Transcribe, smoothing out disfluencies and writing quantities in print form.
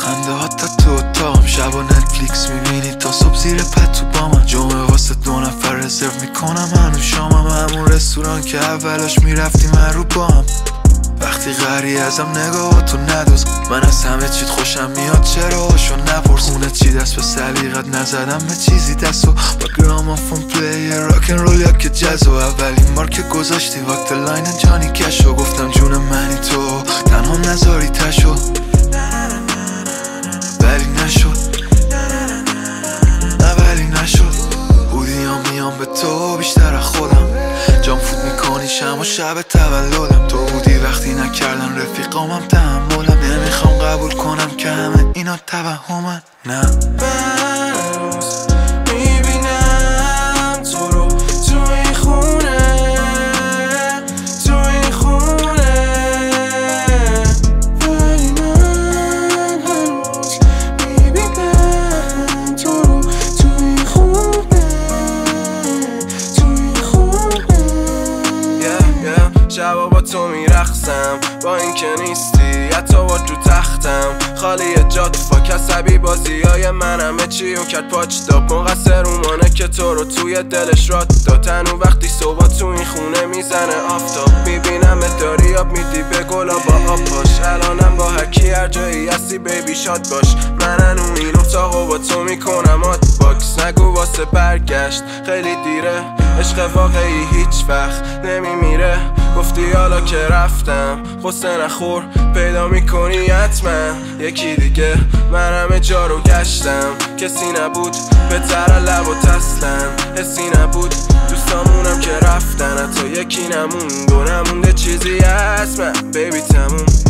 خنده ها تا تو اتاقم، شب و نتفلیکس میبینی تا صبح زیر پتو با من. جمعه واسه 2 نفر رزرو میکنم هنوز شامم، همون رستوران که اولاش میرفتیم هر رو با هم. وقتی غری ازم نگاهاتو ندوز، من از همه چیت خوشم میاد چرا هاشو نپرس. خونه چی دست به سلیقت نزدم به چیزی دستو، با گرامافون پلی راکن رول یا که جزو. اولین بار که گذاشتی وقت لاین جانی کشو، گفتم جون منی تو تنها نذاری تشو، ولی نشد ولی نشد. بودیام میام به تو بیشتر از خودم، جام فوت میکنی شم و شب تولدم. تو بودی وقتی نکردن رفیقامم تحملم، نمیخوام قبول کنم که همه اینا توهمن. نه میبینم تو رو تو این خونه، تو این خونه، ولی من هنوز میبینم تو رو تو این خونه، تو این خونه. شبا با تو میرقصم با این که نیستی، حتی با تو تختم خالی جات فاک. عصبی بازی های من همه چی و کرد پاچ داب، مقصر اومانه که تو رو توی دلش رات داد. تنو وقتی صبح تو این خونه میزنه آفتاب، میبینم داری آب میدی به گلا با آب پاش. الانم با هرکی هر جایی هستی بیبی شاد باش، من هنو این اتاقو با تو میکنم آت باکس. نگو واسه برگشت خیلی دیره، عشق واقعی هیچ وقت نمیمیره. گفتی حالا که رفتم غصه نخور، پیدا میکنی حتما یکی دیگه. من همه جا رو گشتم کسی نبود بهتر لب و تسلن، حسی نبود دوستامونم که رفتن، حتی یکی نموند و نمونده چیزی هست من بیبی تموم.